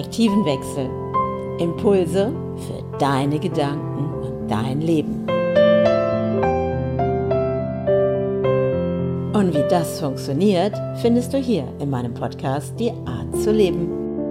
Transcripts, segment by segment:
Perspektivenwechsel. Impulse für deine Gedanken und dein Leben. Und wie das funktioniert, findest du hier in meinem Podcast Die Art zu leben.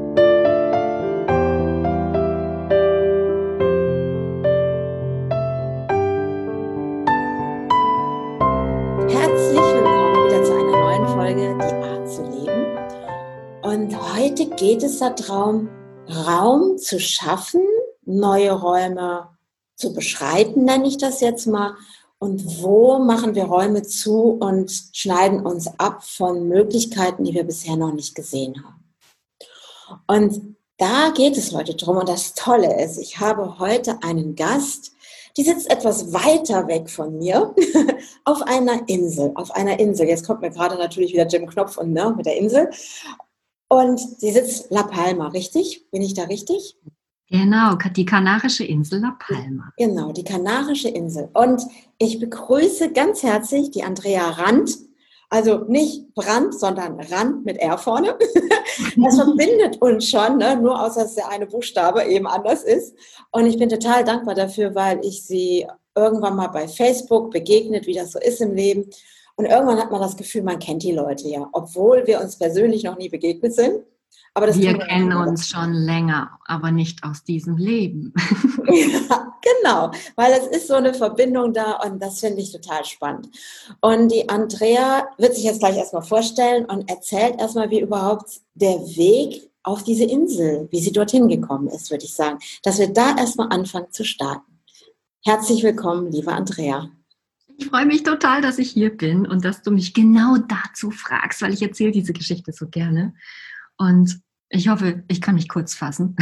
Herzlich willkommen wieder zu einer neuen Folge Die Art zu leben. Und heute geht es darum, Raum zu schaffen, neue Räume zu beschreiten, nenne ich das jetzt mal. Und wo machen wir Räume zu und schneiden uns ab von Möglichkeiten, die wir bisher noch nicht gesehen haben. Und da geht es heute drum. Und das Tolle ist, ich habe heute einen Gast, die sitzt etwas weiter weg von mir, auf einer Insel. Jetzt kommt mir gerade natürlich wieder Jim Knopf und mit der Insel. Und sie sitzt La Palma, richtig? Bin ich da richtig? Genau, die kanarische Insel La Palma. Genau, die kanarische Insel. Und ich begrüße ganz herzlich die Andrea Rand. Also nicht Brand, sondern Rand mit R vorne. Das verbindet uns schon, nur außer dass der eine Buchstabe eben anders ist. Und ich bin total dankbar dafür, weil ich sie irgendwann mal bei Facebook begegnet, wie das so ist im Leben. Und irgendwann hat man das Gefühl, man kennt die Leute ja, obwohl wir uns persönlich noch nie begegnet sind. Aber das wir kennen uns schon länger, aber nicht aus diesem Leben. Ja, genau, weil es ist so eine Verbindung da und das finde ich total spannend. Und die Andrea wird sich jetzt gleich erstmal vorstellen und erzählt erstmal, wie überhaupt der Weg auf diese Insel, wie sie dorthin gekommen ist, würde ich sagen. Dass wir da erstmal anfangen zu starten. Herzlich willkommen, liebe Andrea. Ich freue mich total, dass ich hier bin und dass du mich genau dazu fragst, weil ich erzähle diese Geschichte so gerne. Und ich hoffe, ich kann mich kurz fassen.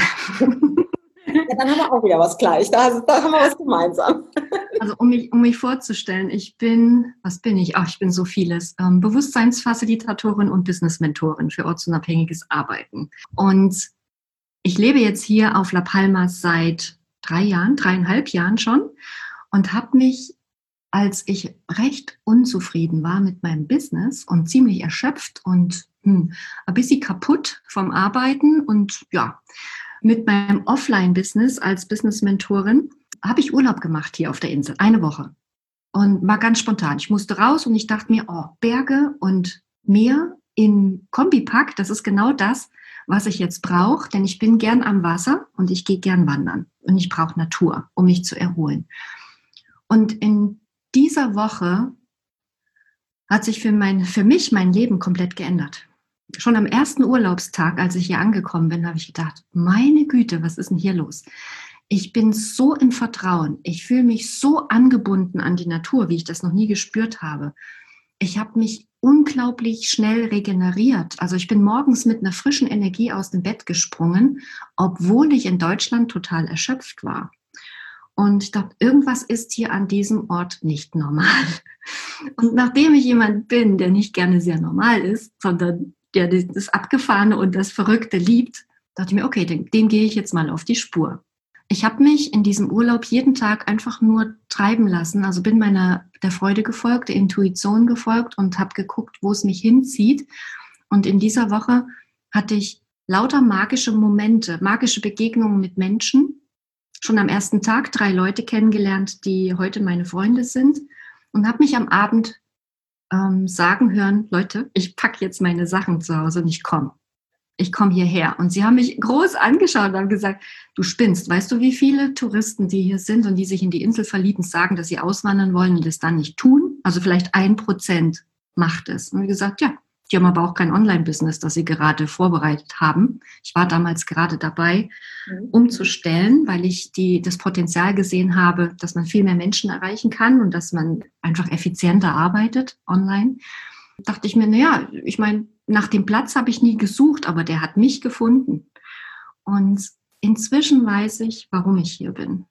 Ja, dann haben wir auch wieder was gleich. Da haben wir was gemeinsam. Also um mich vorzustellen, was bin ich? Ich bin so vieles. Bewusstseinsfacilitatorin und Business-Mentorin für ortsunabhängiges Arbeiten. Und ich lebe jetzt hier auf La Palma seit 3,5 Jahren schon und habe mich, als ich recht unzufrieden war mit meinem Business und ziemlich erschöpft und ein bisschen kaputt vom Arbeiten und ja, mit meinem Offline-Business als Business-Mentorin habe ich Urlaub gemacht hier auf der Insel, eine Woche. Und war ganz spontan. Ich musste raus und ich dachte mir, Berge und Meer in Kombipack, das ist genau das, was ich jetzt brauche, denn ich bin gern am Wasser und ich gehe gern wandern und ich brauche Natur, um mich zu erholen. Und in dieser Woche hat sich für mich mein Leben komplett geändert. Schon am ersten Urlaubstag, als ich hier angekommen bin, habe ich gedacht, meine Güte, was ist denn hier los? Ich bin so im Vertrauen. Ich fühle mich so angebunden an die Natur, wie ich das noch nie gespürt habe. Ich habe mich unglaublich schnell regeneriert. Also ich bin morgens mit einer frischen Energie aus dem Bett gesprungen, obwohl ich in Deutschland total erschöpft war. Und ich dachte, irgendwas ist hier an diesem Ort nicht normal. Und nachdem ich jemand bin, der nicht gerne sehr normal ist, sondern der das Abgefahrene und das Verrückte liebt, dachte ich mir, okay, dem gehe ich jetzt mal auf die Spur. Ich habe mich in diesem Urlaub jeden Tag einfach nur treiben lassen, also bin der Freude gefolgt, der Intuition gefolgt und habe geguckt, wo es mich hinzieht. Und in dieser Woche hatte ich lauter magische Momente, magische Begegnungen mit Menschen. Schon am ersten Tag 3 Leute kennengelernt, die heute meine Freunde sind und habe mich am Abend sagen hören, Leute, ich packe jetzt meine Sachen zu Hause und ich komme hierher. Und sie haben mich groß angeschaut und haben gesagt, du spinnst, weißt du, wie viele Touristen, die hier sind und die sich in die Insel verlieben, sagen, dass sie auswandern wollen und es dann nicht tun? Also vielleicht 1% macht es. Und wie gesagt, ja, die haben aber auch kein Online-Business, das sie gerade vorbereitet haben. Ich war damals gerade dabei, umzustellen, weil ich das Potenzial gesehen habe, dass man viel mehr Menschen erreichen kann und dass man einfach effizienter arbeitet online. Dachte ich mir, ich meine, nach dem Platz habe ich nie gesucht, aber der hat mich gefunden. Und inzwischen weiß ich, warum ich hier bin.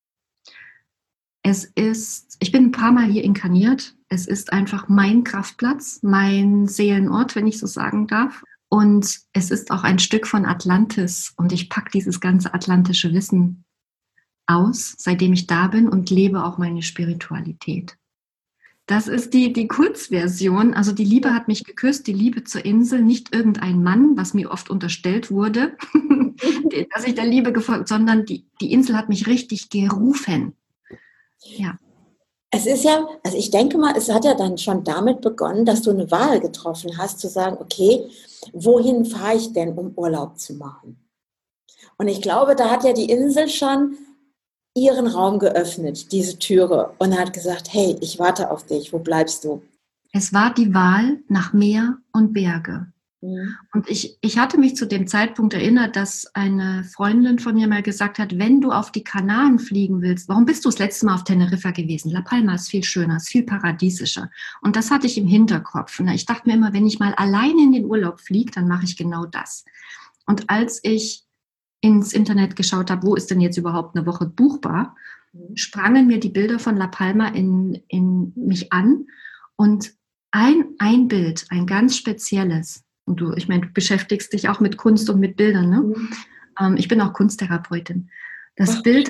Ich bin ein paar Mal hier inkarniert. Es ist einfach mein Kraftplatz, mein Seelenort, wenn ich so sagen darf. Und es ist auch ein Stück von Atlantis. Und ich packe dieses ganze atlantische Wissen aus, seitdem ich da bin und lebe auch meine Spiritualität. Das ist die Kurzversion. Also die Liebe hat mich geküsst, die Liebe zur Insel, nicht irgendein Mann, was mir oft unterstellt wurde, dass ich der Liebe gefolgt, sondern die Insel hat mich richtig gerufen. Ja. Es ist ja, also ich denke mal, es hat ja dann schon damit begonnen, dass du eine Wahl getroffen hast, zu sagen, okay, wohin fahre ich denn, um Urlaub zu machen? Und ich glaube, da hat ja die Insel schon ihren Raum geöffnet, diese Türe, und hat gesagt, hey, ich warte auf dich, wo bleibst du? Es war die Wahl nach Meer und Berge. Und ich hatte mich zu dem Zeitpunkt erinnert, dass eine Freundin von mir mal gesagt hat, wenn du auf die Kanaren fliegen willst, warum bist du das letzte Mal auf Teneriffa gewesen? La Palma ist viel schöner, ist viel paradiesischer. Und das hatte ich im Hinterkopf. Und ich dachte mir immer, wenn ich mal alleine in den Urlaub fliege, dann mache ich genau das. Und als ich ins Internet geschaut habe, wo ist denn jetzt überhaupt eine Woche buchbar, sprangen mir die Bilder von La Palma in mich an. Und ein Bild, ein ganz spezielles, und du beschäftigst dich auch mit Kunst und mit Bildern, ne? Ich bin auch Kunsttherapeutin. Das Bild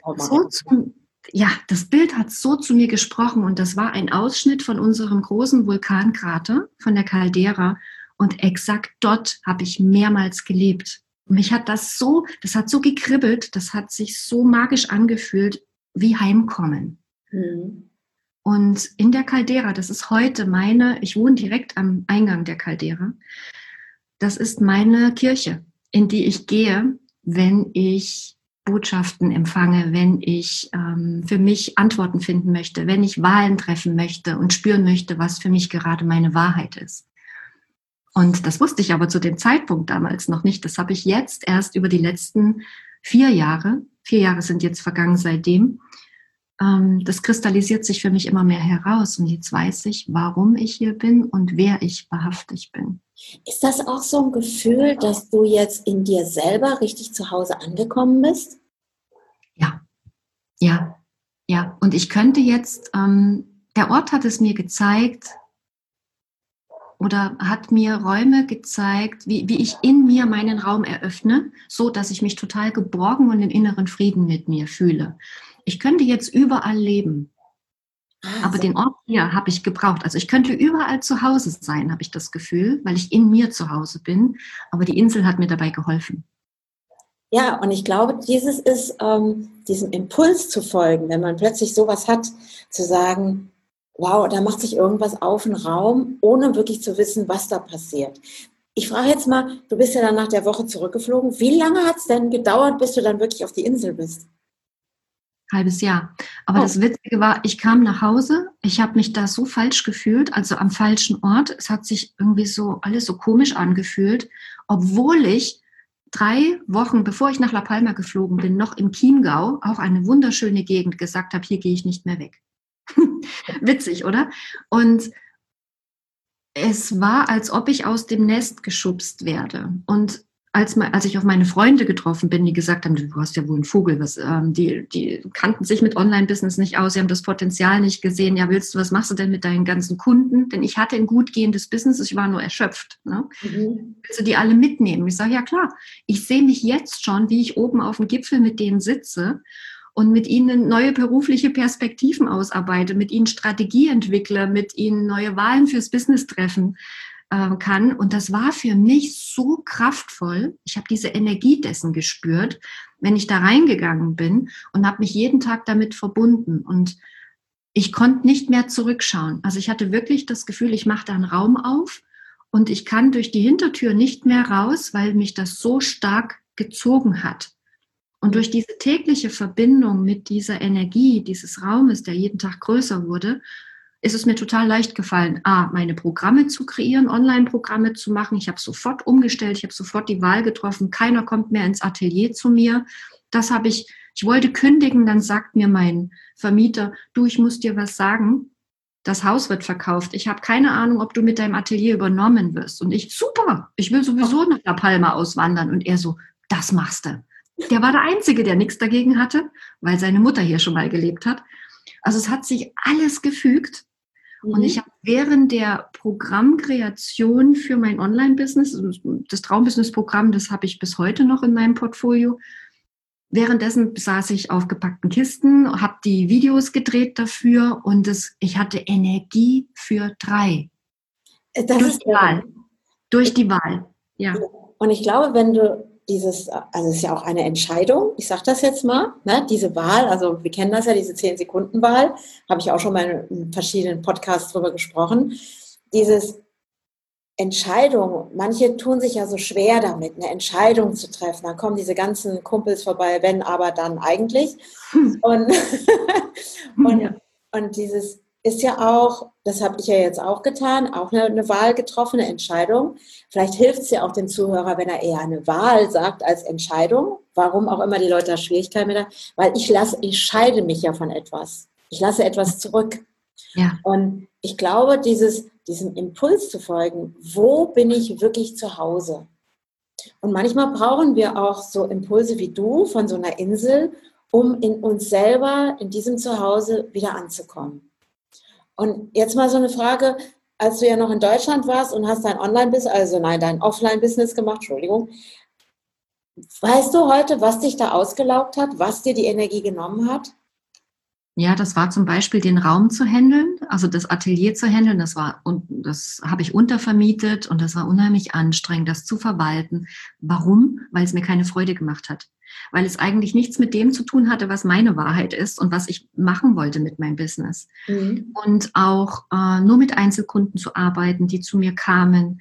hat so zu mir gesprochen, und das war ein Ausschnitt von unserem großen Vulkankrater, von der Caldera, und exakt dort habe ich mehrmals gelebt. Und mich hat das hat so gekribbelt, das hat sich so magisch angefühlt, wie Heimkommen. Und in der Caldera, das ist heute ich wohne direkt am Eingang der Caldera, das ist meine Kirche, in die ich gehe, wenn ich Botschaften empfange, wenn ich für mich Antworten finden möchte, wenn ich Wahlen treffen möchte und spüren möchte, was für mich gerade meine Wahrheit ist. Und das wusste ich aber zu dem Zeitpunkt damals noch nicht. Das habe ich jetzt erst über die letzten 4 Jahre sind jetzt vergangen seitdem, das kristallisiert sich für mich immer mehr heraus. Und jetzt weiß ich, warum ich hier bin und wer ich wahrhaftig bin. Ist das auch so ein Gefühl, dass du jetzt in dir selber richtig zu Hause angekommen bist? Ja. Und ich könnte jetzt, der Ort hat es mir gezeigt oder hat mir Räume gezeigt, wie ich in mir meinen Raum eröffne, so dass ich mich total geborgen und im inneren Frieden mit mir fühle. Ich könnte jetzt überall leben, aber den Ort hier habe ich gebraucht. Also ich könnte überall zu Hause sein, habe ich das Gefühl, weil ich in mir zu Hause bin. Aber die Insel hat mir dabei geholfen. Ja, und ich glaube, dieses ist, diesem Impuls zu folgen, wenn man plötzlich sowas hat, zu sagen, wow, da macht sich irgendwas auf, ein Raum, ohne wirklich zu wissen, was da passiert. Ich frage jetzt mal, du bist ja dann nach der Woche zurückgeflogen. Wie lange hat es denn gedauert, bis du dann wirklich auf die Insel bist? Halbes Jahr. Aber das Witzige war, ich kam nach Hause, ich habe mich da so falsch gefühlt, also am falschen Ort. Es hat sich irgendwie so alles so komisch angefühlt, obwohl ich 3 Wochen, bevor ich nach La Palma geflogen bin, noch im Chiemgau, auch eine wunderschöne Gegend, gesagt habe, hier gehe ich nicht mehr weg. Witzig, oder? Und es war, als ob ich aus dem Nest geschubst werde. Und als ich auf meine Freunde getroffen bin, die gesagt haben, du hast ja wohl einen Vogel, die kannten sich mit Online-Business nicht aus, sie haben das Potenzial nicht gesehen. Ja, was machst du denn mit deinen ganzen Kunden? Denn ich hatte ein gut gehendes Business, ich war nur erschöpft. Ne? Willst du die alle mitnehmen? Ich sage, ja klar, ich sehe mich jetzt schon, wie ich oben auf dem Gipfel mit denen sitze und mit ihnen neue berufliche Perspektiven ausarbeite, mit ihnen Strategie entwickle, mit ihnen neue Wahlen fürs Business treffen kann. Und das war für mich so kraftvoll. Ich habe diese Energie dessen gespürt, wenn ich da reingegangen bin, und habe mich jeden Tag damit verbunden. Und ich konnte nicht mehr zurückschauen. Also ich hatte wirklich das Gefühl, ich mache da einen Raum auf und ich kann durch die Hintertür nicht mehr raus, weil mich das so stark gezogen hat. Und durch diese tägliche Verbindung mit dieser Energie dieses Raumes, der jeden Tag größer wurde, ist es mir total leicht gefallen, meine Programme zu kreieren, Online-Programme zu machen. Ich habe sofort umgestellt, ich habe sofort die Wahl getroffen, keiner kommt mehr ins Atelier zu mir. Ich wollte kündigen, dann sagt mir mein Vermieter, du, ich muss dir was sagen, das Haus wird verkauft. Ich habe keine Ahnung, ob du mit deinem Atelier übernommen wirst. Und ich, super, ich will sowieso nach La Palma auswandern. Und er so, das machst du. Der war der Einzige, der nichts dagegen hatte, weil seine Mutter hier schon mal gelebt hat. Also es hat sich alles gefügt. Und ich habe während der Programmkreation für mein Online-Business, das Traumbusiness-Programm, das habe ich bis heute noch in meinem Portfolio, währenddessen saß ich auf gepackten Kisten, habe die Videos gedreht dafür und ich hatte Energie für 3. Das ist die Wahl. Durch die Wahl, ja. Und ich glaube, wenn du also es ist ja auch eine Entscheidung, ich sage das jetzt mal, ne, diese Wahl, also wir kennen das ja, diese 10-Sekunden-Wahl, habe ich auch schon mal in verschiedenen Podcasts drüber gesprochen, dieses Entscheidung, manche tun sich ja so schwer damit, eine Entscheidung zu treffen, dann kommen diese ganzen Kumpels vorbei, wenn, aber dann eigentlich und, und dieses ist ja auch, das habe ich ja jetzt auch getan, auch eine Wahl getroffen, eine Entscheidung. Vielleicht hilft es ja auch dem Zuhörer, wenn er eher eine Wahl sagt als Entscheidung. Warum auch immer die Leute da Schwierigkeiten mit haben. Weil ich scheide mich ja von etwas. Ich lasse etwas zurück. Ja. Und ich glaube, diesem Impuls zu folgen, wo bin ich wirklich zu Hause? Und manchmal brauchen wir auch so Impulse wie du von so einer Insel, um in uns selber, in diesem Zuhause wieder anzukommen. Und jetzt mal so eine Frage, als du ja noch in Deutschland warst und hast dein dein Offline-Business gemacht, Entschuldigung. Weißt du heute, was dich da ausgelaugt hat, was dir die Energie genommen hat? Ja, das war zum Beispiel den Raum zu handeln, also das Atelier zu handeln. Das habe ich untervermietet und das war unheimlich anstrengend, das zu verwalten. Warum? Weil es mir keine Freude gemacht hat. Weil es eigentlich nichts mit dem zu tun hatte, was meine Wahrheit ist und was ich machen wollte mit meinem Business. Mhm. Und auch nur mit Einzelkunden zu arbeiten, die zu mir kamen.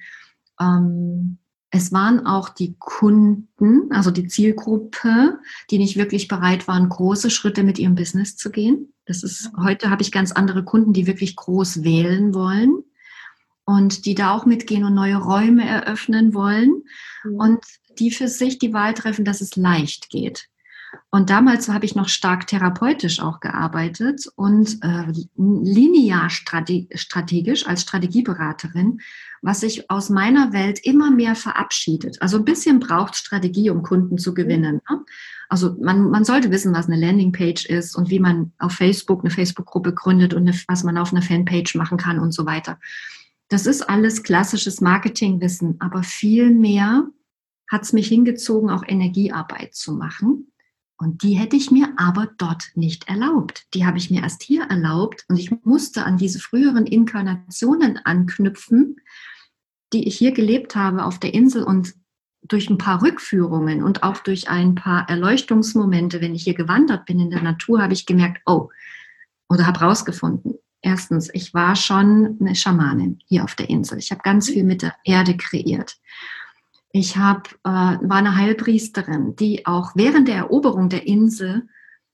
Es waren auch die Kunden, also die Zielgruppe, die nicht wirklich bereit waren, große Schritte mit ihrem Business zu gehen. Heute habe ich ganz andere Kunden, die wirklich groß wählen wollen und die da auch mitgehen und neue Räume eröffnen wollen und die für sich die Wahl treffen, dass es leicht geht. Und damals habe ich noch stark therapeutisch auch gearbeitet und linear strategisch als Strategieberaterin, was sich aus meiner Welt immer mehr verabschiedet. Also ein bisschen braucht Strategie, um Kunden zu gewinnen. Ne? Also man sollte wissen, was eine Landingpage ist und wie man auf Facebook eine Facebook-Gruppe gründet und was man auf einer Fanpage machen kann und so weiter. Das ist alles klassisches Marketingwissen, aber viel mehr hat es mich hingezogen, auch Energiearbeit zu machen. Und die hätte ich mir aber dort nicht erlaubt. Die habe ich mir erst hier erlaubt und ich musste an diese früheren Inkarnationen anknüpfen, die ich hier gelebt habe auf der Insel und durch ein paar Rückführungen und auch durch ein paar Erleuchtungsmomente, wenn ich hier gewandert bin in der Natur, habe ich gemerkt, oder habe rausgefunden. Erstens, ich war schon eine Schamanin hier auf der Insel. Ich habe ganz viel mit der Erde kreiert. Ich war eine Heilpriesterin, die auch während der Eroberung der Insel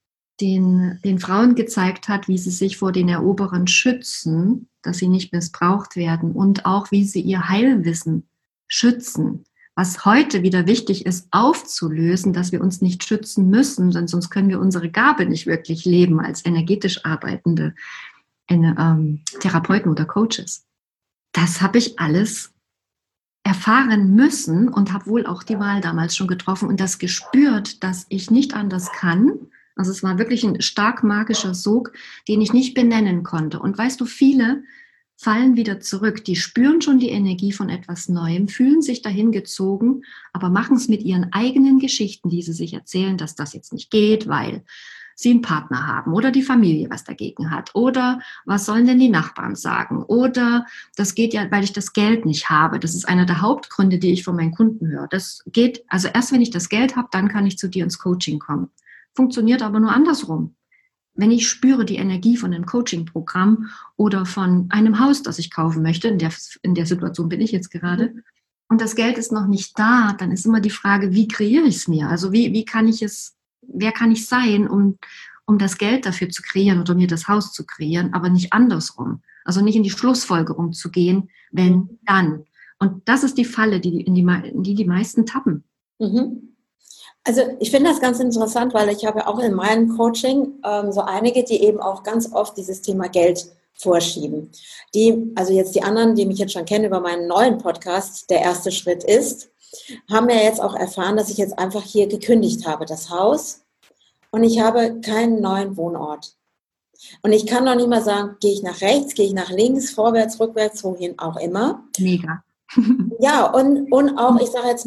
den Frauen gezeigt hat, wie sie sich vor den Eroberern schützen, dass sie nicht missbraucht werden und auch, wie sie ihr Heilwissen schützen. Was heute wieder wichtig ist, aufzulösen, dass wir uns nicht schützen müssen, denn sonst können wir unsere Gabe nicht wirklich leben als energetisch arbeitende Therapeuten oder Coaches. Das habe ich alles erfahren müssen und habe wohl auch die Wahl damals schon getroffen und das gespürt, dass ich nicht anders kann. Also es war wirklich ein stark magischer Sog, den ich nicht benennen konnte. Und weißt du, viele fallen wieder zurück. Die spüren schon die Energie von etwas Neuem, fühlen sich dahin gezogen, aber machen es mit ihren eigenen Geschichten, die sie sich erzählen, dass das jetzt nicht geht, weil sie einen Partner haben oder die Familie was dagegen hat oder was sollen denn die Nachbarn sagen oder das geht ja, weil ich das Geld nicht habe. Das ist einer der Hauptgründe, die ich von meinen Kunden höre. Das geht, also erst wenn ich das Geld habe, dann kann ich zu dir ins Coaching kommen. Funktioniert aber nur andersrum. Wenn ich spüre die Energie von einem Coaching-Programm oder von einem Haus, das ich kaufen möchte, in der Situation bin ich jetzt gerade, und das Geld ist noch nicht da, dann ist immer die Frage, wie kreiere ich es mir? Also wie kann ich es, wer kann ich sein, um das Geld dafür zu kreieren oder mir das Haus zu kreieren, aber nicht andersrum. Also nicht in die Schlussfolgerung zu gehen, wenn, dann. Und das ist die Falle, in die meisten tappen. Also ich finde das ganz interessant, weil ich habe ja auch in meinem Coaching so einige, die eben auch ganz oft dieses Thema Geld vorschieben. Also jetzt die anderen, die mich jetzt schon kennen über meinen neuen Podcast, der erste Schritt ist, haben ja jetzt auch erfahren, dass ich jetzt einfach hier gekündigt habe, das Haus, und ich habe keinen neuen Wohnort. Und ich kann noch nicht mal sagen, gehe ich nach rechts, gehe ich nach links, vorwärts, rückwärts, wohin auch immer. Mega. Ja, und auch, ich sage jetzt mal,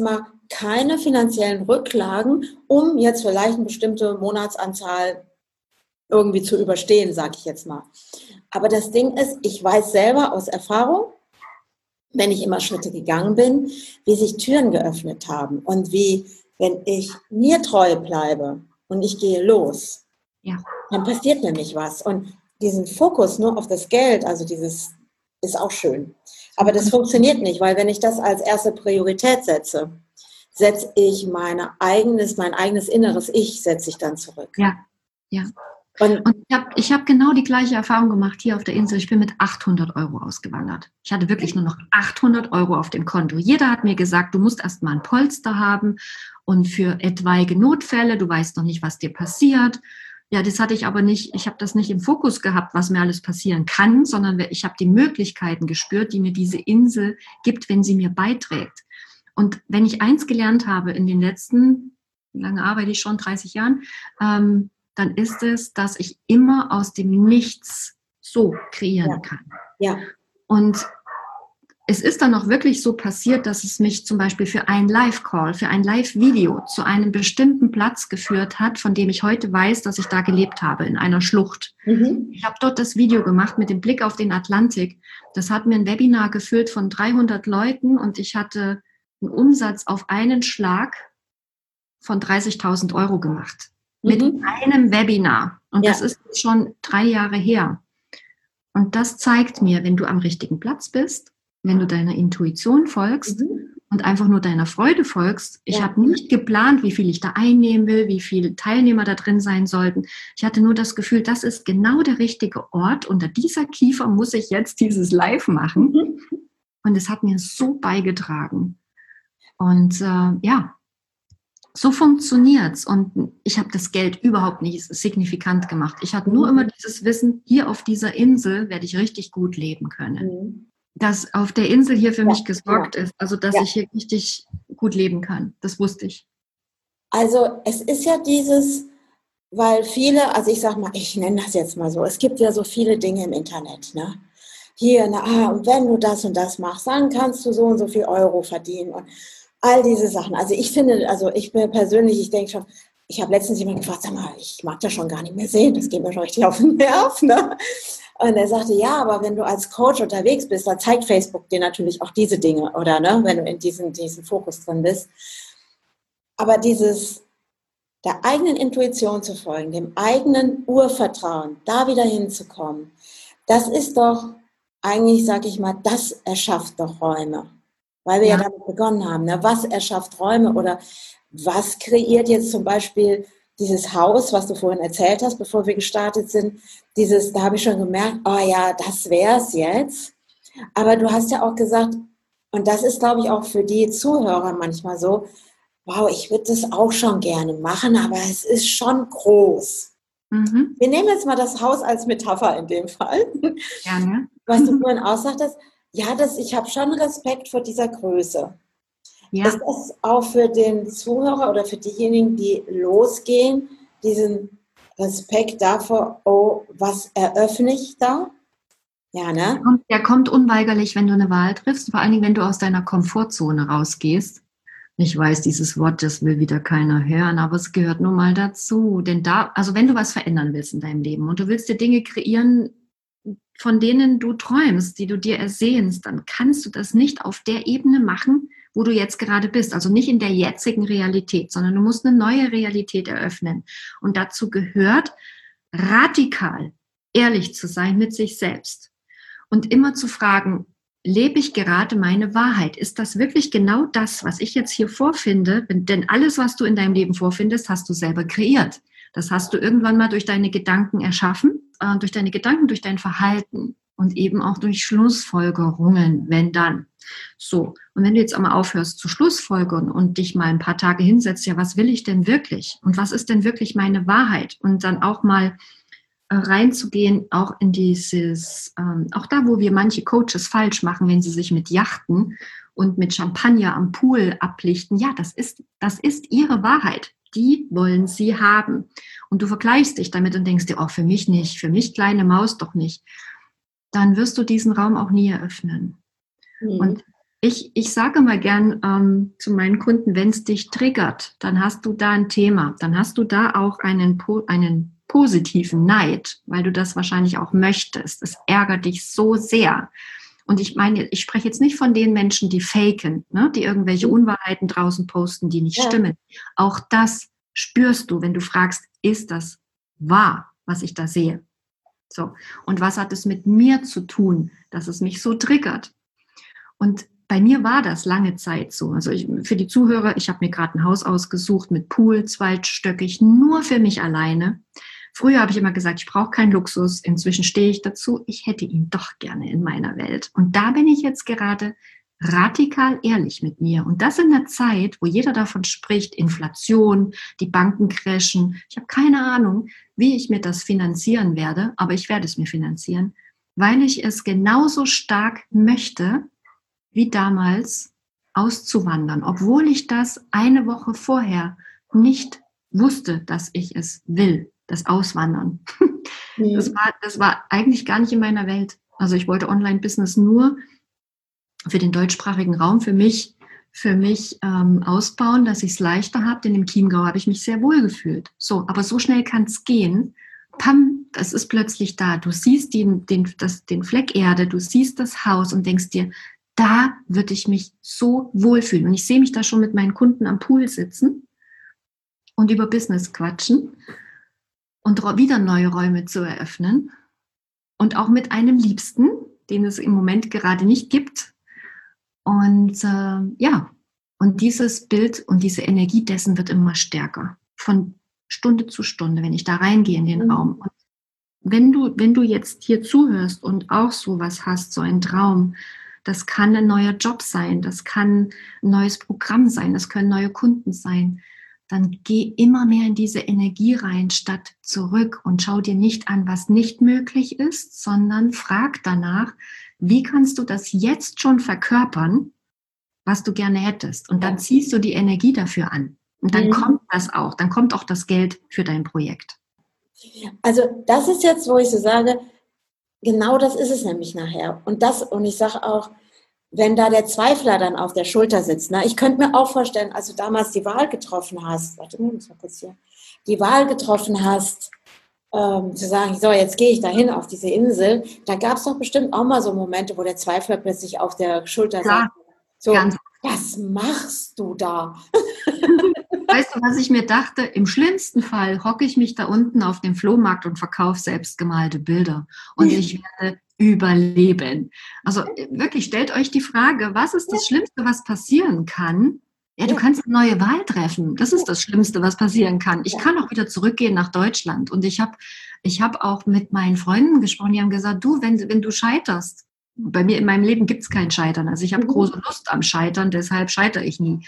keine finanziellen Rücklagen, um jetzt vielleicht eine bestimmte Monatsanzahl irgendwie zu überstehen, sage ich jetzt mal. Aber das Ding ist, ich weiß selber aus Erfahrung, wenn ich immer Schritte gegangen bin, wie sich Türen geöffnet haben und wie, wenn ich mir treu bleibe und ich gehe los, Ja. dann passiert nämlich was. Und diesen Fokus nur auf das Geld, also dieses ist auch schön. Aber das funktioniert nicht, weil wenn ich das als erste Priorität setze, setze ich mein eigenes inneres Ich setze ich dann zurück. Ja, ja. Und ich hab genau die gleiche Erfahrung gemacht hier auf der Insel. Ich bin mit 800 € ausgewandert. Ich hatte wirklich nur noch 800 € auf dem Konto. Jeder hat mir gesagt, du musst erst mal ein Polster haben und für etwaige Notfälle, du weißt noch nicht, was dir passiert. Ja, das hatte ich aber nicht, ich habe das nicht im Fokus gehabt, was mir alles passieren kann, sondern ich habe die Möglichkeiten gespürt, die mir diese Insel gibt, wenn sie mir beiträgt. Und wenn ich eins gelernt habe in den letzten, wie lange arbeite ich schon, 30 Jahren, dann ist es, dass ich immer aus dem Nichts so kreieren kann. Ja. Und es ist dann auch wirklich so passiert, dass es mich zum Beispiel für einen Live-Call, für ein Live-Video zu einem bestimmten Platz geführt hat, von dem ich heute weiß, dass ich da gelebt habe, in einer Schlucht. Mhm. Ich habe dort das Video gemacht mit dem Blick auf den Atlantik. Das hat mir ein Webinar gefüllt von 300 Leuten und ich hatte einen Umsatz auf einen Schlag von 30.000 € gemacht. Mit einem Webinar. Und das ist schon 3 Jahre her. Und das zeigt mir, wenn du am richtigen Platz bist, wenn du deiner Intuition folgst und einfach nur deiner Freude folgst. Ich habe nicht geplant, wie viel ich da einnehmen will, wie viele Teilnehmer da drin sein sollten. Ich hatte nur das Gefühl, das ist genau der richtige Ort. Unter dieser Kiefer muss ich jetzt dieses Live machen. Und es hat mir so beigetragen. Und so funktioniert's. Und ich habe das Geld überhaupt nicht signifikant gemacht. Ich hatte nur immer dieses Wissen, hier auf dieser Insel werde ich richtig gut leben können. Dass auf der Insel hier für mich gesorgt ist. Also, dass ich hier richtig gut leben kann. Das wusste ich. Also, es ist ja dieses, weil viele, also ich sag mal, ich nenne das jetzt mal so, es gibt ja so viele Dinge im Internet, ne? Hier, und wenn du das und das machst, dann kannst du so und so viel Euro verdienen und all diese Sachen. Also ich finde, also ich bin persönlich, ich denke schon, ich habe letztens jemanden gefragt, sag mal, ich mag das schon gar nicht mehr sehen, das geht mir schon richtig auf den Nerv, ne? Und er sagte, ja, aber wenn du als Coach unterwegs bist, dann zeigt Facebook dir natürlich auch diese Dinge, oder, ne, wenn du in diesen Fokus drin bist. Aber der eigenen Intuition zu folgen, dem eigenen Urvertrauen, da wieder hinzukommen, das ist doch eigentlich, sag ich mal, das erschafft doch Räume. Weil wir ja damit begonnen haben, ne? Was erschafft Räume oder was kreiert jetzt zum Beispiel dieses Haus, was du vorhin erzählt hast, bevor wir gestartet sind, da habe ich schon gemerkt, oh ja, das wäre es jetzt. Aber du hast ja auch gesagt, und das ist, glaube ich, auch für die Zuhörer manchmal so, wow, ich würde das auch schon gerne machen, aber es ist schon groß. Wir nehmen jetzt mal das Haus als Metapher in dem Fall. Gerne. Was du vorhin aussagtest, ja, ich habe schon Respekt vor dieser Größe. Ja. Ist das auch für den Zuhörer oder für diejenigen, die losgehen, diesen Respekt davor, oh, was eröffne ich da? Ja, ne? Der kommt unweigerlich, wenn du eine Wahl triffst, vor allen Dingen, wenn du aus deiner Komfortzone rausgehst. Ich weiß, dieses Wort, das will wieder keiner hören, aber es gehört nun mal dazu. Denn also wenn du was verändern willst in deinem Leben und du willst dir Dinge kreieren, von denen du träumst, die du dir ersehnst, dann kannst du das nicht auf der Ebene machen, wo du jetzt gerade bist. Also nicht in der jetzigen Realität, sondern du musst eine neue Realität eröffnen. Und dazu gehört, radikal ehrlich zu sein mit sich selbst. Und immer zu fragen, lebe ich gerade meine Wahrheit? Ist das wirklich genau das, was ich jetzt hier vorfinde? Denn alles, was du in deinem Leben vorfindest, hast du selber kreiert. Das hast du irgendwann mal durch deine Gedanken erschaffen, durch deine Gedanken, durch dein Verhalten und eben auch durch Schlussfolgerungen, wenn dann. So, und wenn du jetzt einmal aufhörst zu schlussfolgern und dich mal ein paar Tage hinsetzt, ja, was will ich denn wirklich? Und was ist denn wirklich meine Wahrheit? Und dann auch mal reinzugehen, auch in dieses, auch da, wo wir manche Coaches falsch machen, wenn sie sich mit Yachten und mit Champagner am Pool ablichten, ja, das ist ihre Wahrheit. Die wollen sie haben. Und du vergleichst dich damit und denkst dir, oh, für mich nicht, für mich kleine Maus doch nicht. Dann wirst du diesen Raum auch nie eröffnen. Und Ich sage mal gern zu meinen Kunden, wenn es dich triggert, dann hast du da ein Thema. Dann hast du da auch einen positiven Neid, weil du das wahrscheinlich auch möchtest. Es ärgert dich so sehr. Und ich meine, ich spreche jetzt nicht von den Menschen, die faken, ne, die irgendwelche Unwahrheiten draußen posten, die nicht stimmen. Auch das spürst du, wenn du fragst, ist das wahr, was ich da sehe? So. Und was hat es mit mir zu tun, dass es mich so triggert? Und bei mir war das lange Zeit so. Also für die Zuhörer, ich habe mir gerade ein Haus ausgesucht mit Pool, zweistöckig, nur für mich alleine. Früher habe ich immer gesagt, ich brauche keinen Luxus. Inzwischen stehe ich dazu, ich hätte ihn doch gerne in meiner Welt. Und da bin ich jetzt gerade radikal ehrlich mit mir. Und das in der Zeit, wo jeder davon spricht, Inflation, die Banken crashen. Ich habe keine Ahnung, wie ich mir das finanzieren werde, aber ich werde es mir finanzieren, weil ich es genauso stark möchte, wie damals auszuwandern, obwohl ich das eine Woche vorher nicht wusste, dass ich es will, das Auswandern. Das war eigentlich gar nicht in meiner Welt. Also ich wollte Online-Business nur für den deutschsprachigen Raum für mich ausbauen, dass ich es leichter habe, denn im Chiemgau habe ich mich sehr wohl gefühlt. So, aber so schnell kann es gehen. Pam, das ist plötzlich da. Du siehst den Fleck Erde, du siehst das Haus und denkst dir, da würde ich mich so wohlfühlen. Und ich sehe mich da schon mit meinen Kunden am Pool sitzen und über Business quatschen und wieder neue Räume zu eröffnen. Und auch mit einem Liebsten, den es im Moment gerade nicht gibt. Und und dieses Bild und diese Energie dessen wird immer stärker. Von Stunde zu Stunde, wenn ich da reingehe in den Raum. Und wenn du jetzt hier zuhörst und auch sowas hast, so einen Traum, das kann ein neuer Job sein, das kann ein neues Programm sein, das können neue Kunden sein, dann geh immer mehr in diese Energie rein, statt zurück und schau dir nicht an, was nicht möglich ist, sondern frag danach, wie kannst du das jetzt schon verkörpern, was du gerne hättest? Und dann ziehst du die Energie dafür an. Und dann kommt das auch, dann kommt auch das Geld für dein Projekt. Also das ist jetzt, wo ich so sage, genau das ist es nämlich nachher. Und ich sage auch, wenn da der Zweifler dann auf der Schulter sitzt, ne, ich könnte mir auch vorstellen, als du damals die Wahl getroffen hast, die Wahl getroffen hast, zu sagen, so, jetzt gehe ich dahin auf diese Insel, da gab es doch bestimmt auch mal so Momente, wo der Zweifler plötzlich auf der Schulter sagt, so, was machst du da? Weißt du, was ich mir dachte? Im schlimmsten Fall hocke ich mich da unten auf dem Flohmarkt und verkaufe selbstgemalte Bilder. Und ich werde überleben. Also wirklich, stellt euch die Frage, was ist das Schlimmste, was passieren kann? Ja, du kannst eine neue Wahl treffen. Das ist das Schlimmste, was passieren kann. Ich kann auch wieder zurückgehen nach Deutschland. Und ich hab auch mit meinen Freunden gesprochen, die haben gesagt, du, wenn du scheiterst, bei mir in meinem Leben gibt es kein Scheitern. Also ich habe große Lust am Scheitern, deshalb scheitere ich nie.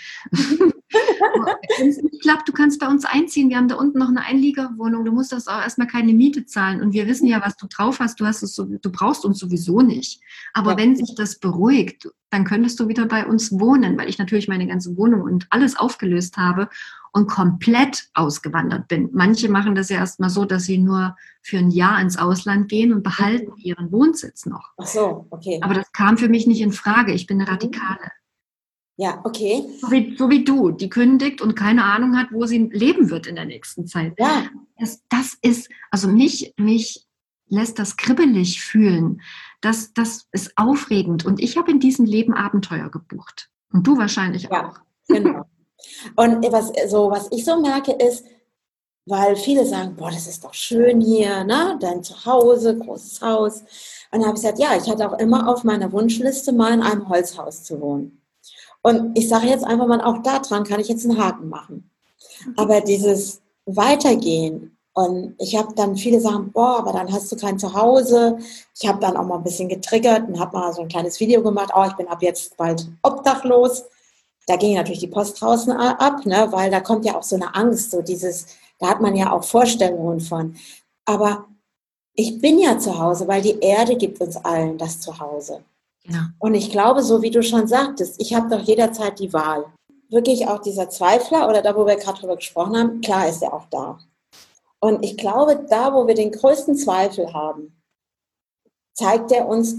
Wenn es nicht klappt, du kannst bei uns einziehen. Wir haben da unten noch eine Einliegerwohnung. Du musst das auch erstmal keine Miete zahlen. Und wir wissen ja, was du drauf hast. Du brauchst uns sowieso nicht. Aber wenn sich das beruhigt, dann könntest du wieder bei uns wohnen, weil ich natürlich meine ganze Wohnung und alles aufgelöst habe und komplett ausgewandert bin. Manche machen das ja erstmal so, dass sie nur für ein Jahr ins Ausland gehen und behalten ihren Wohnsitz noch. Ach so, okay. Aber das kam für mich nicht in Frage. Ich bin eine Radikale. Ja, okay. So wie du, die kündigt und keine Ahnung hat, wo sie leben wird in der nächsten Zeit. Ja. Das ist, also mich lässt das kribbelig fühlen. Das ist aufregend. Und ich habe in diesem Leben Abenteuer gebucht. Und du wahrscheinlich auch. Genau. Und was ich so merke ist, weil viele sagen, boah, das ist doch schön hier, ne? Dein Zuhause, großes Haus. Und dann habe ich gesagt, ja, ich hatte auch immer auf meiner Wunschliste, mal in einem Holzhaus zu wohnen. Und ich sage jetzt einfach mal, auch daran kann ich jetzt einen Haken machen. Aber dieses Weitergehen, und ich habe dann viele sagen, boah, aber dann hast du kein Zuhause. Ich habe dann auch mal ein bisschen getriggert und habe mal so ein kleines Video gemacht, ich bin ab jetzt bald obdachlos. Da ging natürlich die Post draußen ab, ne, weil da kommt ja auch so eine Angst, da hat man ja auch Vorstellungen von. Aber ich bin ja zu Hause, weil die Erde gibt uns allen das Zuhause. Ja. Und ich glaube, so wie du schon sagtest, ich habe doch jederzeit die Wahl. Wirklich auch dieser Zweifler oder da, wo wir gerade drüber gesprochen haben, klar ist er auch da. Und ich glaube, da, wo wir den größten Zweifel haben, zeigt er uns doch,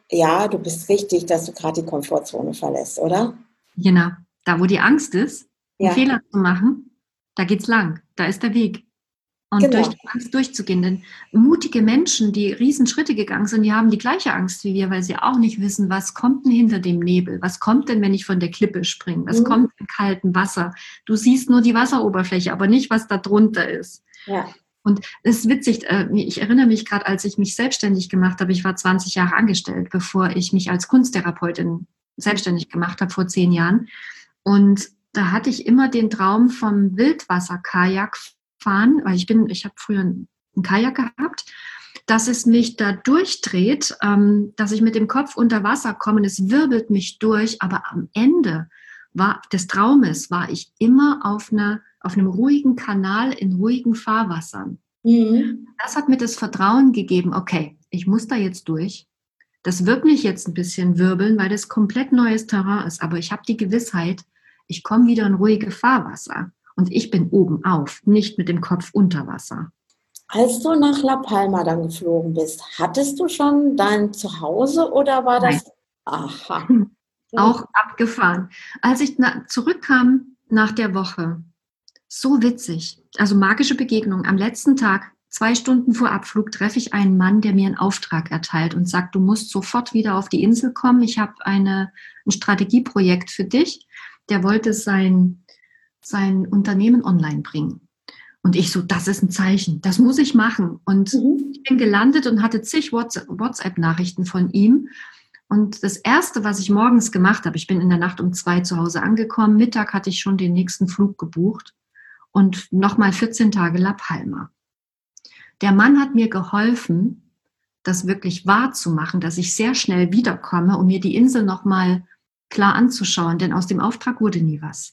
ja, du bist richtig, dass du gerade die Komfortzone verlässt, oder? Genau. Da, wo die Angst ist, einen Ja, Fehler zu machen, da geht's lang. Da ist der Weg. Und durch genau. die Angst durchzugehen. Denn mutige Menschen, die Riesenschritte gegangen sind, die haben die gleiche Angst wie wir, weil sie auch nicht wissen, was kommt denn hinter dem Nebel? Was kommt denn, wenn ich von der Klippe springe? Was Mhm. kommt im kalten Wasser? Du siehst nur die Wasseroberfläche, aber nicht, was da drunter ist. Ja. Und es ist witzig, ich erinnere mich gerade, als ich mich selbstständig gemacht habe, ich war 20 Jahre angestellt, bevor ich mich als Kunsttherapeutin selbstständig gemacht habe, vor 10 Jahren. Und da hatte ich immer den Traum vom Wildwasser-Kajak fahren, weil ich habe früher einen Kajak gehabt, dass es mich da durchdreht, dass ich mit dem Kopf unter Wasser komme und es wirbelt mich durch, aber am Ende des Traumes war ich immer auf einem ruhigen Kanal in ruhigen Fahrwassern. Mhm. Das hat mir das Vertrauen gegeben, okay, ich muss da jetzt durch. Das wird mich jetzt ein bisschen wirbeln, weil das komplett neues Terrain ist. Aber ich habe die Gewissheit, ich komme wieder in ruhige Fahrwasser. Und ich bin oben auf, nicht mit dem Kopf unter Wasser. Als du nach La Palma dann geflogen bist, hattest du schon dein Zuhause oder war Nein. das? Aha. Auch abgefahren. Als ich zurückkam nach der Woche, so witzig, also magische Begegnung. Am letzten Tag, 2 Stunden vor Abflug, treffe ich einen Mann, der mir einen Auftrag erteilt und sagt, du musst sofort wieder auf die Insel kommen. Ich habe ein Strategieprojekt für dich. Der wollte sein Unternehmen online bringen. Und ich so, das ist ein Zeichen, das muss ich machen. Und ich bin gelandet und hatte zig WhatsApp-Nachrichten von ihm. Und das Erste, was ich morgens gemacht habe, ich bin in der Nacht um 2 zu Hause angekommen, Mittag hatte ich schon den nächsten Flug gebucht und nochmal 14 Tage La Palma. Der Mann hat mir geholfen, das wirklich wahrzumachen, dass ich sehr schnell wiederkomme, um mir die Insel nochmal klar anzuschauen, denn aus dem Auftrag wurde nie was.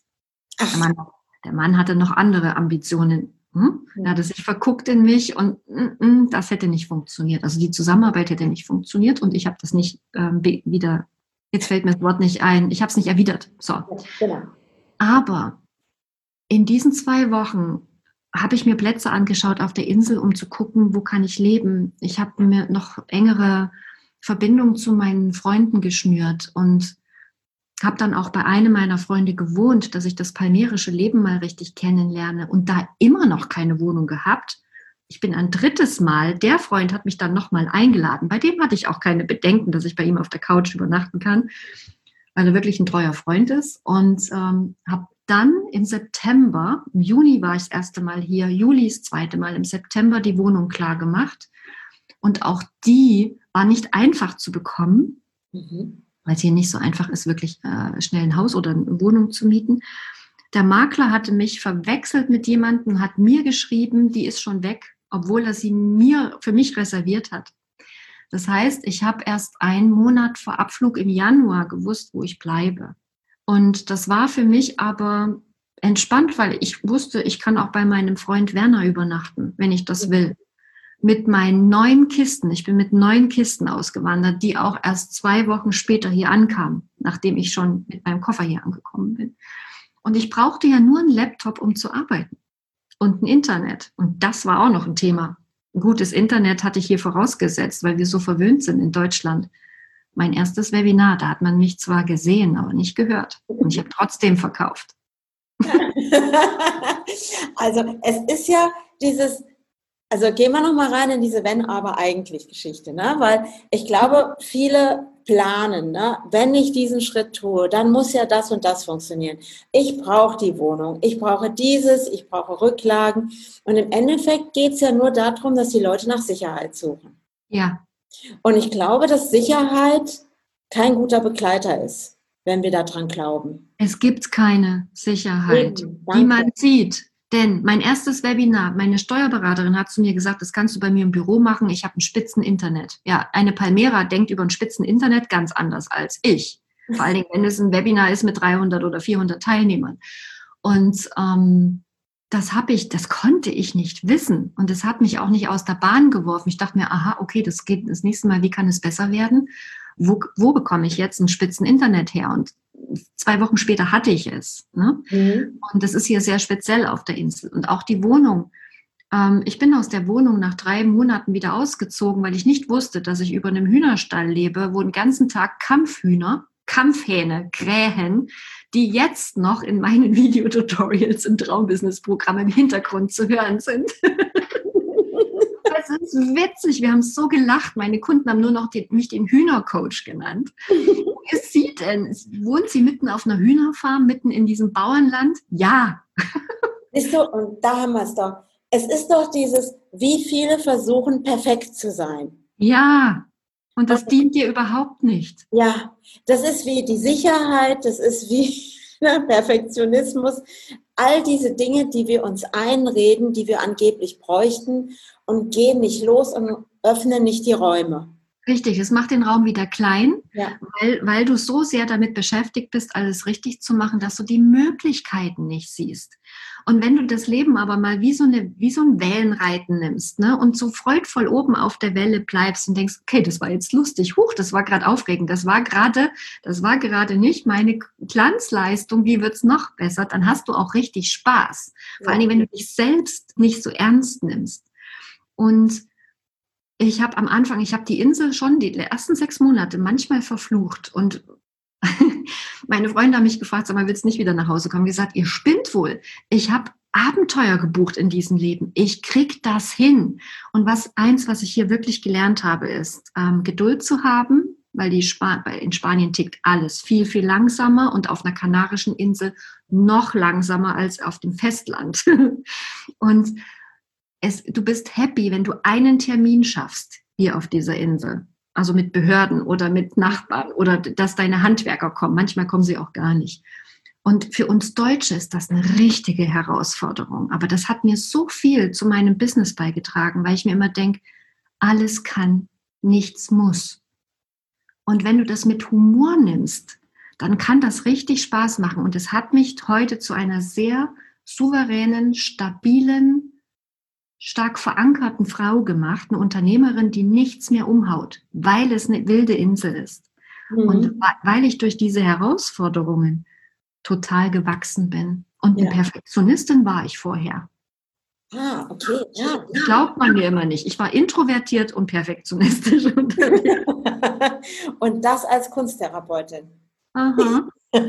Der Mann hatte noch andere Ambitionen. Er hatte sich verguckt in mich und das hätte nicht funktioniert. Also die Zusammenarbeit hätte nicht funktioniert und ich habe das nicht wieder, jetzt fällt mir das Wort nicht ein, ich habe es nicht erwidert. So. Ja, genau. Aber in diesen 2 Wochen habe ich mir Plätze angeschaut auf der Insel, um zu gucken, wo kann ich leben. Ich habe mir noch engere Verbindungen zu meinen Freunden geschnürt und habe dann auch bei einem meiner Freunde gewohnt, dass ich das palmierische Leben mal richtig kennenlerne und da immer noch keine Wohnung gehabt. Ich bin ein 3. Mal, der Freund hat mich dann nochmal eingeladen. Bei dem hatte ich auch keine Bedenken, dass ich bei ihm auf der Couch übernachten kann, weil er wirklich ein treuer Freund ist. Und habe dann im September, im Juni war ich das erste Mal hier, Juli das 2. Mal, im September die Wohnung klar gemacht. Und auch die war nicht einfach zu bekommen, weil es hier nicht so einfach ist, wirklich schnell ein Haus oder eine Wohnung zu mieten. Der Makler hatte mich verwechselt mit jemandem, hat mir geschrieben, die ist schon weg, obwohl er sie für mich reserviert hat. Das heißt, ich habe erst 1 Monat vor Abflug im Januar gewusst, wo ich bleibe. Und das war für mich aber entspannt, weil ich wusste, ich kann auch bei meinem Freund Werner übernachten, wenn ich das will. Mit meinen 9 Kisten, ich bin mit 9 Kisten ausgewandert, die auch erst 2 Wochen später hier ankamen, nachdem ich schon mit meinem Koffer hier angekommen bin. Und ich brauchte ja nur einen Laptop, um zu arbeiten und ein Internet. Und das war auch noch ein Thema. Ein gutes Internet hatte ich hier vorausgesetzt, weil wir so verwöhnt sind in Deutschland. Mein erstes Webinar, da hat man mich zwar gesehen, aber nicht gehört. Und ich habe trotzdem verkauft. Also es ist ja also gehen wir nochmal rein in diese Wenn-Aber-Eigentlich-Geschichte, ne? Weil ich glaube, viele planen, ne? Wenn ich diesen Schritt tue, dann muss ja das und das funktionieren. Ich brauche die Wohnung, ich brauche dieses, ich brauche Rücklagen. Und im Endeffekt geht es ja nur darum, dass die Leute nach Sicherheit suchen. Ja. Und ich glaube, dass Sicherheit kein guter Begleiter ist, wenn wir daran glauben. Es gibt keine Sicherheit, die man sieht. Denn mein erstes Webinar, meine Steuerberaterin hat zu mir gesagt, das kannst du bei mir im Büro machen, ich habe ein Spitzen-Internet. Ja, eine Palmera denkt über ein Spitzen-Internet ganz anders als ich. Vor allen Dingen, wenn es ein Webinar ist mit 300 oder 400 Teilnehmern. Und das konnte ich nicht wissen. Und das hat mich auch nicht aus der Bahn geworfen. Ich dachte mir, aha, okay, das geht das nächste Mal, wie kann es besser werden? Wo bekomme ich jetzt ein Spitzen-Internet her? Und 2 Wochen später hatte ich es. Ne? Und das ist hier sehr speziell auf der Insel. Und auch die Wohnung. Ich bin aus der Wohnung nach 3 Monaten wieder ausgezogen, weil ich nicht wusste, dass ich über einem Hühnerstall lebe, wo den ganzen Tag Kampfhühner, Kampfhähne, Krähen, die jetzt noch in meinen Videotutorials im Traumbusiness-Programm im Hintergrund zu hören sind. Das ist witzig, wir haben so gelacht. Meine Kunden haben nur noch mich den Hühnercoach genannt. Wo ist sie denn? Wohnt sie mitten auf einer Hühnerfarm, mitten in diesem Bauernland? Ja. Siehst du, und da haben wir es doch. Es ist doch dieses, wie viele versuchen, perfekt zu sein. Ja, und das dient dir überhaupt nicht. Ja, das ist wie die Sicherheit, das ist wie Perfektionismus. All diese Dinge, die wir uns einreden, die wir angeblich bräuchten und gehen nicht los und öffnen nicht die Räume. Richtig, es macht den Raum wieder klein, Ja. weil du so sehr damit beschäftigt bist, alles richtig zu machen, dass du die Möglichkeiten nicht siehst. Und wenn du das Leben aber mal wie so ein Wellenreiten nimmst, ne, und so freudvoll oben auf der Welle bleibst und denkst, okay, das war jetzt lustig, das war gerade aufregend, das war gerade nicht meine Glanzleistung, wie wird's noch besser, dann hast du auch richtig Spaß. Vor allen Dingen, wenn du dich selbst nicht so ernst nimmst. Und ich habe die Insel schon die ersten 6 Monate manchmal verflucht und meine Freunde haben mich gefragt, sag mal, willst du nicht wieder nach Hause kommen? Ich habe gesagt, ihr spinnt wohl. Ich habe Abenteuer gebucht in diesem Leben. Ich krieg das hin. Und was ich hier wirklich gelernt habe, ist, Geduld zu haben, weil in Spanien tickt alles viel, viel langsamer und auf einer kanarischen Insel noch langsamer als auf dem Festland. Und du bist happy, wenn du einen Termin schaffst hier auf dieser Insel. Also mit Behörden oder mit Nachbarn oder dass deine Handwerker kommen. Manchmal kommen sie auch gar nicht. Und für uns Deutsche ist das eine richtige Herausforderung. Aber das hat mir so viel zu meinem Business beigetragen, weil ich mir immer denke, alles kann, nichts muss. Und wenn du das mit Humor nimmst, dann kann das richtig Spaß machen. Und es hat mich heute zu einer sehr souveränen, stabilen, stark verankerten Frau gemacht, eine Unternehmerin, die nichts mehr umhaut, weil es eine wilde Insel ist. Und weil ich durch diese Herausforderungen total gewachsen bin. Und eine Perfektionistin war ich vorher. Ah, okay. Ja. Das glaubt man mir immer nicht. Ich war introvertiert und perfektionistisch. Und das als Kunsttherapeutin. Aha.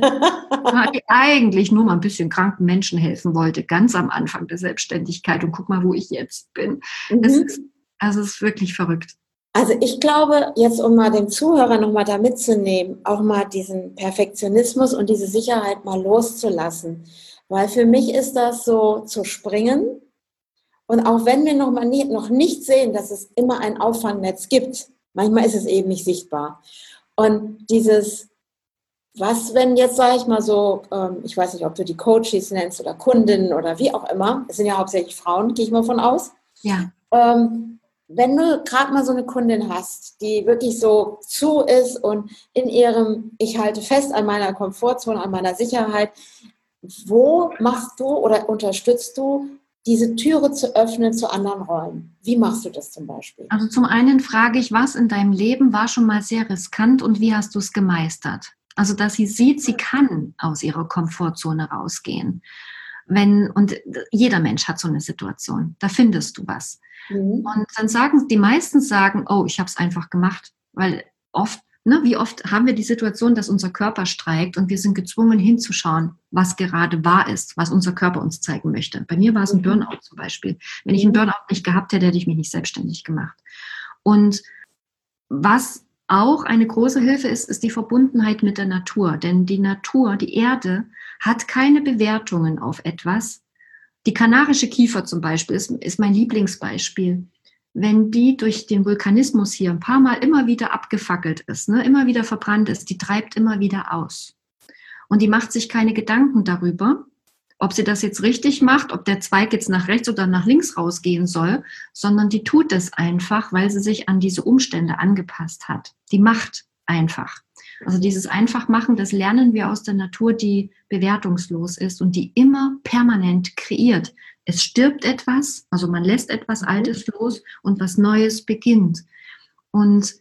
Die eigentlich nur mal ein bisschen kranken Menschen helfen wollte, ganz am Anfang der Selbstständigkeit. Und guck mal, wo ich jetzt bin. Es ist wirklich verrückt. Also ich glaube, jetzt um mal den Zuhörer nochmal da mitzunehmen, auch mal diesen Perfektionismus und diese Sicherheit mal loszulassen. Weil für mich ist das so zu springen. Und auch wenn wir noch nicht sehen, dass es immer ein Auffangnetz gibt, manchmal ist es eben nicht sichtbar. Und dieses, was, wenn jetzt, sage ich mal so, ich weiß nicht, ob du die Coaches nennst oder Kundinnen oder wie auch immer, es sind ja hauptsächlich Frauen, gehe ich mal von aus. Ja. Wenn du gerade mal so eine Kundin hast, die wirklich so zu ist und in ihrem, ich halte fest an meiner Komfortzone, an meiner Sicherheit, wo machst du oder unterstützt du, diese Türe zu öffnen zu anderen Räumen? Wie machst du das zum Beispiel? Also zum einen frage ich, was in deinem Leben war schon mal sehr riskant und wie hast du es gemeistert? Also dass sie sieht, sie kann aus ihrer Komfortzone rausgehen. Und jeder Mensch hat so eine Situation, da findest du was. Und dann die meisten sagen, oh, ich habe es einfach gemacht, weil wie oft haben wir die Situation, dass unser Körper streikt und wir sind gezwungen hinzuschauen, was gerade wahr ist, was unser Körper uns zeigen möchte. Bei mir war es ein Burnout zum Beispiel. Wenn ich einen Burnout nicht gehabt hätte, hätte ich mich nicht selbstständig gemacht. Und was auch eine große Hilfe ist die Verbundenheit mit der Natur. Denn die Natur, die Erde, hat keine Bewertungen auf etwas. Die kanarische Kiefer zum Beispiel ist mein Lieblingsbeispiel. Wenn die durch den Vulkanismus hier ein paar Mal immer wieder abgefackelt ist, immer wieder verbrannt ist, die treibt immer wieder aus. Und die macht sich keine Gedanken darüber, ob sie das jetzt richtig macht, ob der Zweig jetzt nach rechts oder nach links rausgehen soll, sondern die tut es einfach, weil sie sich an diese Umstände angepasst hat. Die macht einfach. Also dieses Einfachmachen, das lernen wir aus der Natur, die bewertungslos ist und die immer permanent kreiert. Es stirbt etwas, also man lässt etwas Altes los und was Neues beginnt. Und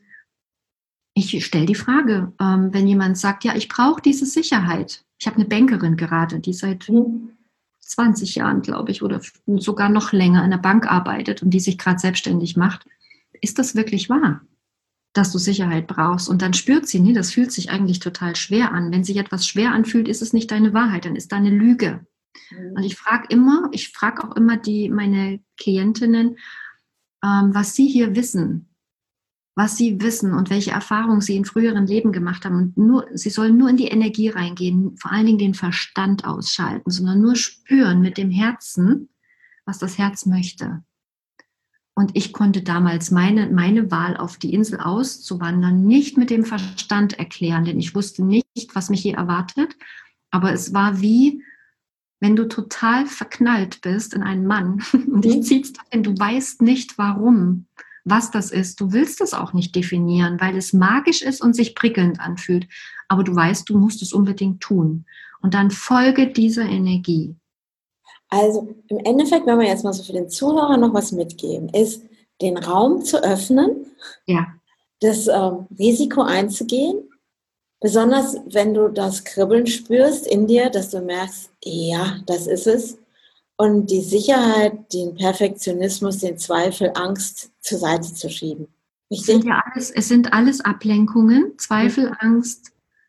ich stelle die Frage, wenn jemand sagt, ja, ich brauche diese Sicherheit. Ich habe eine Bankerin gerade, die seit 20 Jahren, glaube ich, oder sogar noch länger in der Bank arbeitet und die sich gerade selbstständig macht, ist das wirklich wahr, dass du Sicherheit brauchst? Und dann spürt sie, nee, das fühlt sich eigentlich total schwer an. Wenn sich etwas schwer anfühlt, ist es nicht deine Wahrheit, dann ist da eine Lüge. Und ich frage auch immer meine Klientinnen, was sie hier wissen, was sie wissen und welche Erfahrungen sie in früheren Leben gemacht haben. Und sie sollen nur in die Energie reingehen, vor allen Dingen den Verstand ausschalten, sondern nur spüren mit dem Herzen, was das Herz möchte. Und ich konnte damals meine Wahl, auf die Insel auszuwandern, nicht mit dem Verstand erklären, denn ich wusste nicht, was mich hier erwartet. Aber es war wie, wenn du total verknallt bist in einen Mann und dich zieht dahin, du weißt nicht warum, was das ist. Du willst es auch nicht definieren, weil es magisch ist und sich prickelnd anfühlt. Aber du weißt, du musst es unbedingt tun. Und dann folge dieser Energie. Also im Endeffekt, wenn wir jetzt mal so für den Zuhörer noch was mitgeben, ist den Raum zu öffnen, das Risiko einzugehen, besonders wenn du das Kribbeln spürst in dir, dass du merkst, ja, das ist es, und die Sicherheit, den Perfektionismus, den Zweifel, Angst zur Seite zu schieben. Richtig? Es sind alles Ablenkungen, Zweifel, Angst,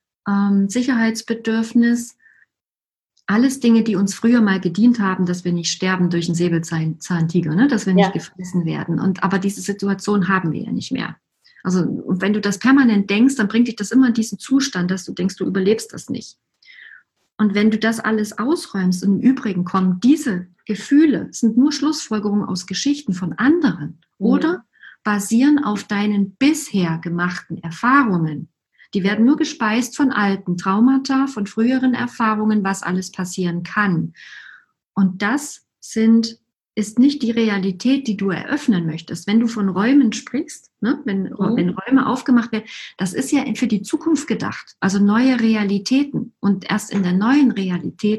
Sicherheitsbedürfnis, alles Dinge, die uns früher mal gedient haben, dass wir nicht sterben durch einen Säbelzahntiger, ne? Dass wir nicht gefressen werden. Aber diese Situation haben wir ja nicht mehr. Also wenn du das permanent denkst, dann bringt dich das immer in diesen Zustand, dass du denkst, du überlebst das nicht. Und wenn du das alles ausräumst, und im Übrigen kommen diese Gefühle, sind nur Schlussfolgerungen aus Geschichten von anderen oder basieren auf deinen bisher gemachten Erfahrungen. Die werden nur gespeist von alten Traumata, von früheren Erfahrungen, was alles passieren kann. Und das ist nicht die Realität, die du eröffnen möchtest. Wenn du von Räumen sprichst, ne, wenn Räume aufgemacht werden, das ist ja für die Zukunft gedacht, also neue Realitäten. Und erst in der neuen Realität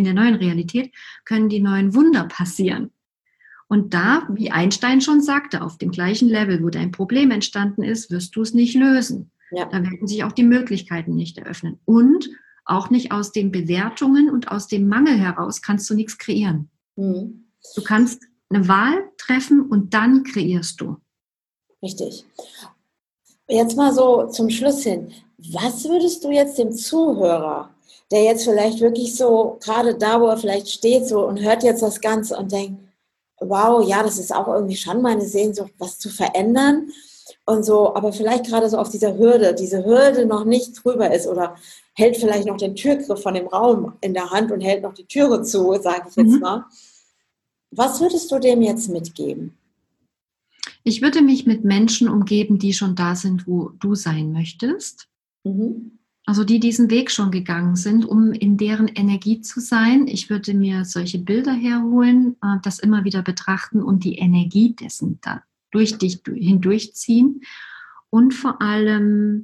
können die neuen Wunder passieren. Und da, wie Einstein schon sagte, auf dem gleichen Level, wo dein Problem entstanden ist, wirst du es nicht lösen. Ja. Da werden sich auch die Möglichkeiten nicht eröffnen. Und auch nicht aus den Bewertungen und aus dem Mangel heraus kannst du nichts kreieren. Du kannst eine Wahl treffen und dann kreierst du. Richtig. Jetzt mal so zum Schluss hin. Was würdest du jetzt dem Zuhörer, der jetzt vielleicht wirklich so, gerade da, wo er vielleicht steht so und hört jetzt das Ganze und denkt, wow, ja, das ist auch irgendwie schon meine Sehnsucht, was zu verändern und so, aber vielleicht gerade so auf dieser Hürde, diese Hürde noch nicht drüber ist oder hält vielleicht noch den Türgriff von dem Raum in der Hand und hält noch die Türe zu, sage ich jetzt mal. Was würdest du dem jetzt mitgeben? Ich würde mich mit Menschen umgeben, die schon da sind, wo du sein möchtest. Also die diesen Weg schon gegangen sind, um in deren Energie zu sein. Ich würde mir solche Bilder herholen, das immer wieder betrachten und die Energie dessen da durch dich hindurchziehen. Und vor allem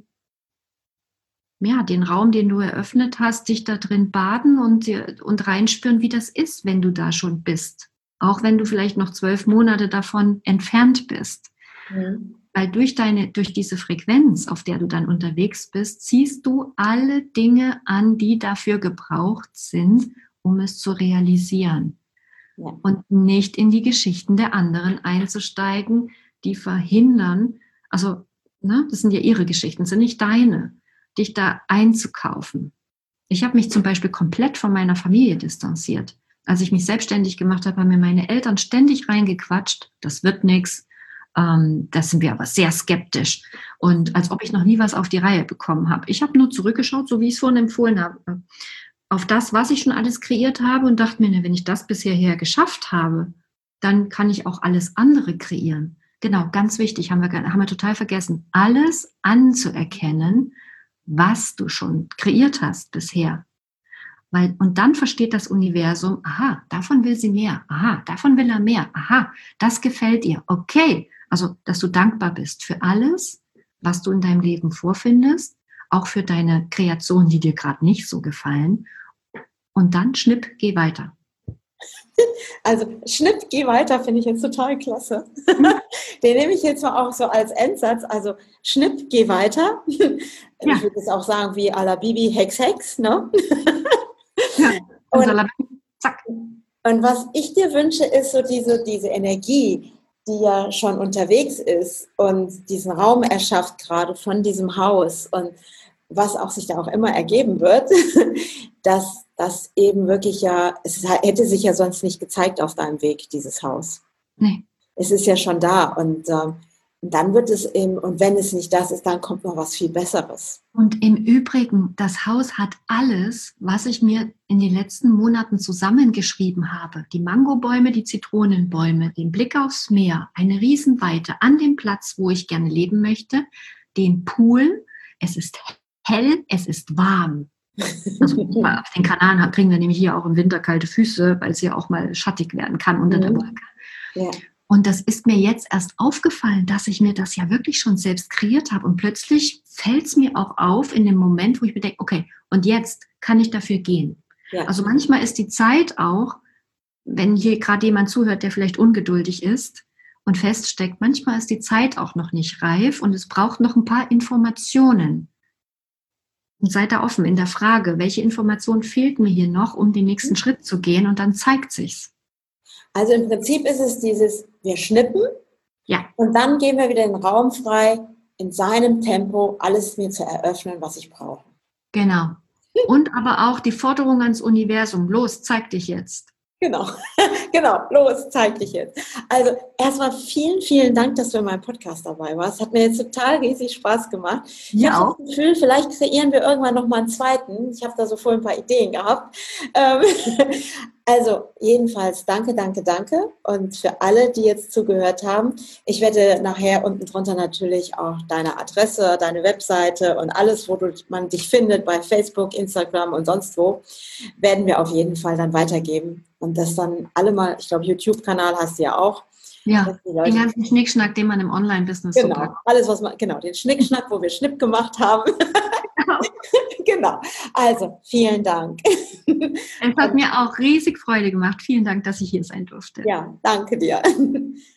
den Raum, den du eröffnet hast, dich da drin baden und reinspüren, wie das ist, wenn du da schon bist. Auch wenn du vielleicht noch 12 Monate davon entfernt bist. Weil durch diese Frequenz, auf der du dann unterwegs bist, ziehst du alle Dinge an, die dafür gebraucht sind, um es zu realisieren. Ja. Und nicht in die Geschichten der anderen einzusteigen, die verhindern, das sind ja ihre Geschichten, sind nicht deine, dich da einzukaufen. Ich habe mich zum Beispiel komplett von meiner Familie distanziert. Als ich mich selbstständig gemacht habe, haben mir meine Eltern ständig reingequatscht, das wird nichts, da sind wir aber sehr skeptisch. Und als ob ich noch nie was auf die Reihe bekommen habe. Ich habe nur zurückgeschaut, so wie ich es vorhin empfohlen habe, auf das, was ich schon alles kreiert habe und dachte mir, wenn ich das bisher geschafft habe, dann kann ich auch alles andere kreieren. Genau, ganz wichtig, haben wir total vergessen, alles anzuerkennen, was du schon kreiert hast bisher. Und dann versteht das Universum, aha, davon will sie mehr, aha, davon will er mehr, aha, das gefällt ihr, okay. Also, dass du dankbar bist für alles, was du in deinem Leben vorfindest, auch für deine Kreationen, die dir gerade nicht so gefallen. Und dann schnipp, geh weiter. Also schnipp, geh weiter, finde ich jetzt total klasse. Den nehme ich jetzt mal auch so als Endsatz. Also schnipp, geh weiter. Ja. Ich würde es auch sagen wie à la Bibi, Hex, Hex, ne? Ja, und zack. Und was ich dir wünsche, ist so diese Energie, die ja schon unterwegs ist und diesen Raum erschafft gerade von diesem Haus und was auch sich da auch immer ergeben wird, dass das eben wirklich es hätte sich ja sonst nicht gezeigt auf deinem Weg, dieses Haus. Nee. Es ist ja schon da und dann wird es eben, und wenn es nicht das ist, dann kommt noch was viel Besseres. Und im Übrigen, das Haus hat alles, was ich mir in den letzten Monaten zusammengeschrieben habe. Die Mangobäume, die Zitronenbäume, den Blick aufs Meer, eine Riesenweite an dem Platz, wo ich gerne leben möchte, den Pool, es ist hell, es ist warm. Also auf den Kanaren kriegen wir nämlich hier auch im Winter kalte Füße, weil es ja auch mal schattig werden kann unter der Wolke. Ja. Und das ist mir jetzt erst aufgefallen, dass ich mir das ja wirklich schon selbst kreiert habe. Und plötzlich fällt es mir auch auf in dem Moment, wo ich mir denke, okay, und jetzt kann ich dafür gehen. Ja. Also manchmal ist die Zeit auch, wenn hier gerade jemand zuhört, der vielleicht ungeduldig ist und feststeckt, manchmal ist die Zeit auch noch nicht reif und es braucht noch ein paar Informationen. Und seid da offen in der Frage, welche Information fehlt mir hier noch, um den nächsten Schritt zu gehen, und dann zeigt sich's. Also im Prinzip ist es wir schnippen, ja, und dann geben wir wieder den Raum frei, in seinem Tempo alles mir zu eröffnen, was ich brauche. Genau. Und aber auch die Forderung ans Universum, los, zeig dich jetzt. Genau, los, zeig dich jetzt. Also erstmal vielen, vielen Dank, dass du in meinem Podcast dabei warst. Hat mir jetzt total riesig Spaß gemacht. Ich habe das Gefühl, vielleicht kreieren wir irgendwann nochmal einen zweiten. Ich habe da so vorhin ein paar Ideen gehabt. Also jedenfalls danke. Und für alle, die jetzt zugehört haben, ich werde nachher unten drunter natürlich auch deine Adresse, deine Webseite und alles, wo man dich findet, bei Facebook, Instagram und sonst wo, werden wir auf jeden Fall dann weitergeben. Und das dann alle mal, ich glaube, YouTube-Kanal hast du ja auch. Ja, den ganzen Schnickschnack, den man im Online-Business so hat. Alles, was man, den Schnickschnack, wo wir Schnipp gemacht haben. Genau. Also, vielen Dank. Es hat mir auch riesig Freude gemacht. Vielen Dank, dass ich hier sein durfte. Ja, danke dir.